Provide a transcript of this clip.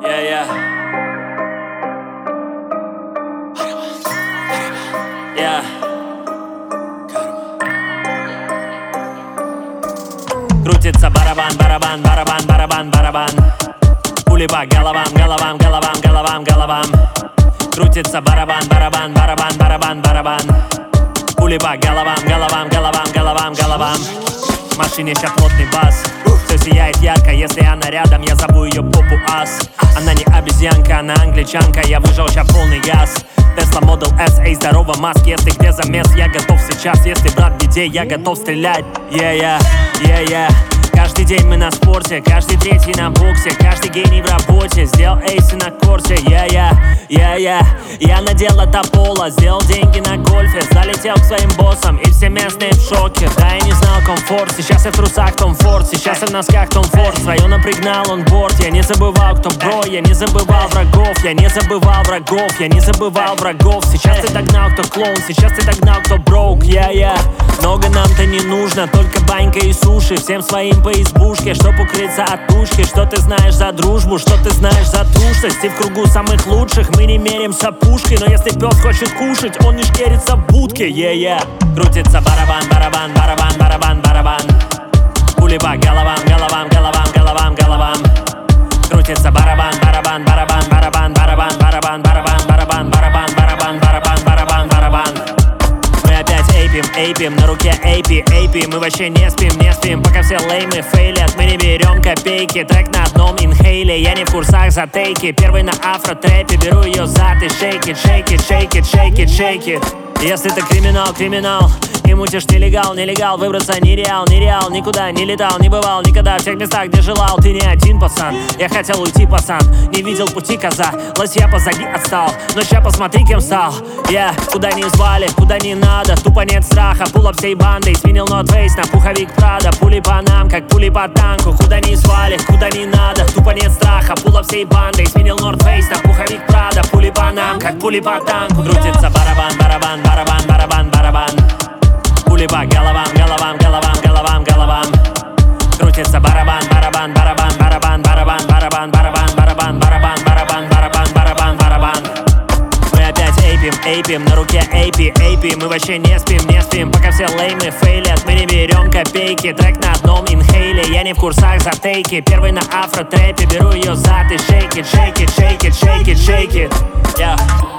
Yeah. Крутится барабан, барабан, барабан, барабан, барабан. Пули по головам, головам, головам, головам, головам. Крутится барабан, барабан, барабан, барабан, барабан. Пули по головам, головам, головам, головам, головам. В машине ща плотный бас. Все сияет ярко, если она рядом, я зову ее попу ас. Она не обезьянка, она англичанка, я выжал ща полный газ. Tesla Model S, эй, здорово, Маск, если где замес, я готов сейчас. Если брат в беде, я готов стрелять. Yeah. Каждый день мы на спорте, каждый третий на боксе, каждый гений в работе. Сделал эйсы на корте, Я надел это поло, сделал деньги на гольфе, залетел к своим боссам, и все местные в шоке. Да, я не знал комфорт, сейчас я в трусах Том Форд, сейчас я в носках Том Форд. С района пригнал он борт, я не забывал, кто бро, я не забывал врагов, я не забывал врагов, я не забывал врагов. Сейчас ты догнал, кто клоун, сейчас ты догнал, кто броук, Много нам-то не нужно, только банька и суши. Всем своим по избушке, чтоб укрыться от тушки. Что ты знаешь за дружбу, что ты знаешь за трусость? И в кругу самых лучших мы не меримся пушкой. Но если пес хочет кушать, он не шкерится в будке, Крутится барабан, барабан, барабан, барабан, барабан. Пули по головам, головам, головам, головам, головам. Крутится барабан, барабан, барабан, барабан, барабан, барабан, барабан, барабан, барабан, барабан, барабан, барабан, барабан. Мы опять эйпим, на руке эйпи. Мы вообще не спим, пока все леймы фейлят. Мы не берем копейки, трек на одном инхейле. Я не в курсах за тейки, первый на афро-трэпе. Беру ее зад и шейкит. Если ты криминал, и мутишь нелегал, выбраться нереал, никуда не летал, не бывал никогда в тех местах, где желал. Ты не один, пацан, я хотел уйти, пацан, не видел пути, коза, лосья позади отстал, но ща посмотри, кем стал. Куда не звали, куда не надо, тупо нет страха, пулап всей бандой, сменил нотфейс на пуховик Прада. Пули по нам, как пули по танку, куда не звали, куда не надо, тупо нет страха, пулап всей бандой, сменил нотфейс на пуховик Прада. Пули по нам, как пули по танку. Крутится барабан, барабан, барабан, барабан, барабан. Пули по головам, головам, головам, головам, головам. Крутится барабан, барабан, барабан, барабан, барабан, барабан, барабан, барабан, барабан, барабан, барабан, барабан, барабан. Мы опять эйпим, на руке эйпи. Мы вообще не спим, пока все леймы фейлят. Мы не берем копейки, трек на одном инхейле. Я не в курсах за тейки, первый на афро-трэпе. Беру ее зад и шейкит.